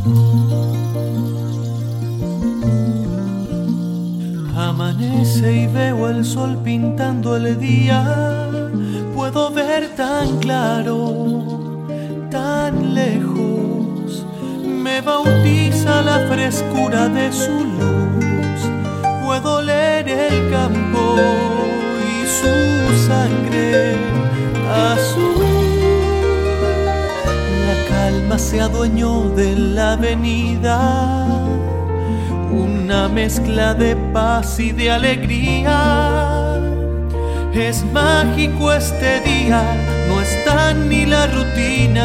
Amanece y veo el sol pintando el día. Puedo ver tan claro, tan lejos. Me bautiza la frescura de su luz. Puedo leer el campo y su sangre azul. La calma se adueñó de la avenida. Una mezcla de paz y de alegría. Es mágico este día, no está ni la rutina.